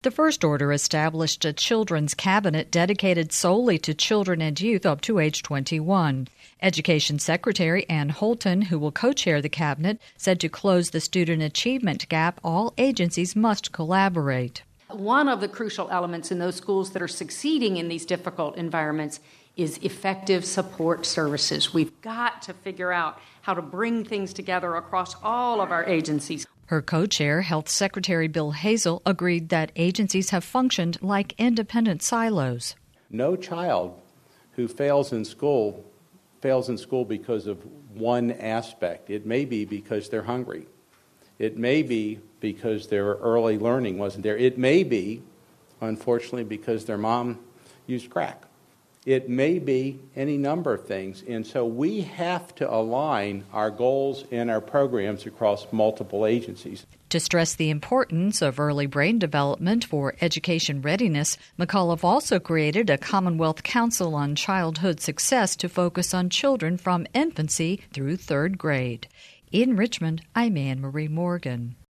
The First Order established a children's cabinet dedicated solely to children and youth up to age 21. Education Secretary Ann Holton, who will co-chair the cabinet, said to close the student achievement gap, all agencies must collaborate. One of the crucial elements in those schools that are succeeding in these difficult environments is effective support services. We've got to figure out how to bring things together across all of our agencies. Her co-chair, Health Secretary Bill Hazel, agreed that agencies have functioned like independent silos. No child who fails in school because of one aspect. It may be because they're hungry. It may be because their early learning wasn't there. It may be, unfortunately, because their mom used crack. It may be any number of things. And so we have to align our goals and our programs across multiple agencies. To stress the importance of early brain development for education readiness, McAuliffe also created a Commonwealth Council on Childhood Success to focus on children from infancy through third grade. In Richmond, I'm Anne Marie Morgan.